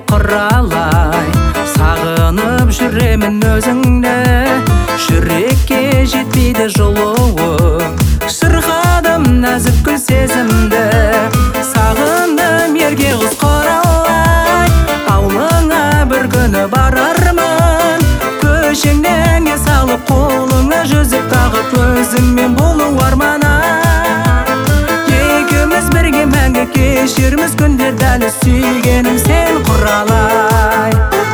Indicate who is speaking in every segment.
Speaker 1: құралай, сағынып жүремін өзіңді. Жүрекке жетпейді жылуың, шырқадым нәзік гүл сезімді. Сағындым ерке қыз құралай, аулыңа бір күні барармын. Көшеңнен салып қолыңа жүзік тағып, өзіңмен болу армана. Екеуміз бірге мәңгі кешерміз күндер, дәл сүйгенім сен құралай.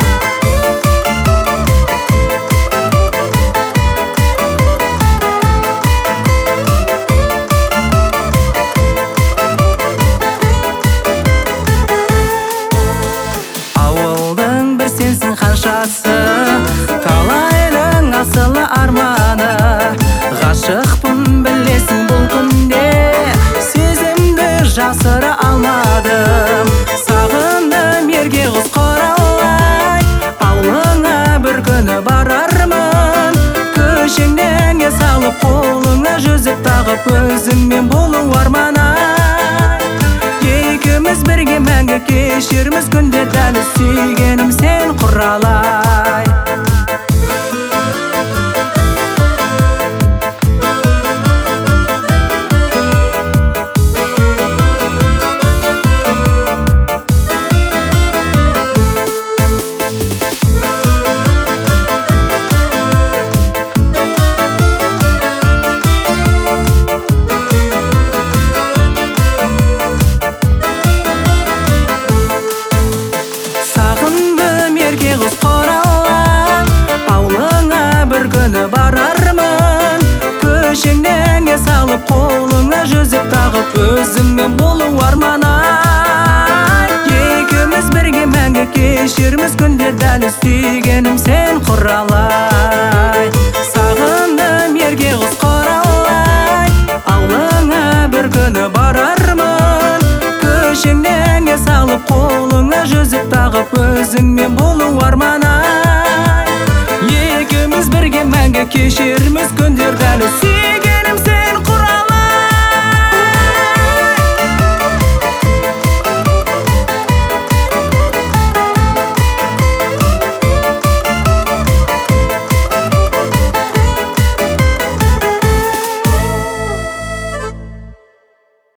Speaker 1: Ауылдың бір сенсің қаншасы, талайдың асылы арманы. Ғашықпын білесің бұл күнде, сезімді жасыра алмадым. Сағындым ерке қыз құралай, аулыңа бір күні барармын. Көшеңнен салып қолыңа жүзік тағып, өзіңмен болу армана. Екеуміз бірге мәңгі кешерміз күнде, дәл сүйгенім сен құралай. Барармын, көшеңнен салып қолыңа жүзік тағып, өзіңмен болу армана. Екеуміз бірге мәңгі кешерміз күнде, дәл сүйгенім сен құралай.